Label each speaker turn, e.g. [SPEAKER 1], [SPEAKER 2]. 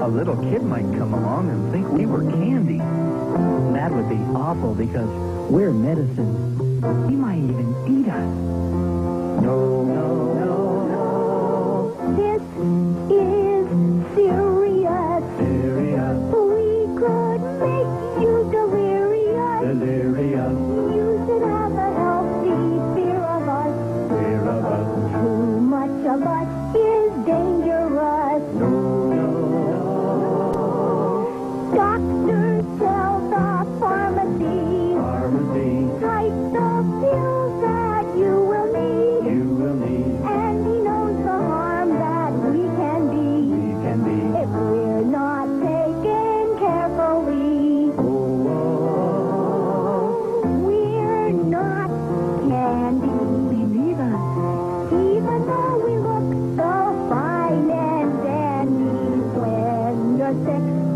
[SPEAKER 1] a little kid might come along and think we were candy.
[SPEAKER 2] That would be awful because we're medicine. He might even eat us.
[SPEAKER 1] No, no, no, no.
[SPEAKER 3] This is serious.
[SPEAKER 1] Serious.
[SPEAKER 3] We could make you delirious.
[SPEAKER 1] Delirious.
[SPEAKER 3] You should have a healthy fear of us.
[SPEAKER 1] Fear of us.
[SPEAKER 3] Too much of us is dangerous.
[SPEAKER 1] No, no, no.
[SPEAKER 3] Doctors tell the pharmacy.
[SPEAKER 1] Pharmacy.
[SPEAKER 3] Type the pills that you will need.
[SPEAKER 1] You will need.
[SPEAKER 3] And he knows the harm that we can be.
[SPEAKER 1] We can be.
[SPEAKER 3] If we're not taken carefully.
[SPEAKER 1] Oh, oh,
[SPEAKER 3] We're not candy.
[SPEAKER 2] Believe us.
[SPEAKER 3] Even though we look so fine and dandy, when you're sick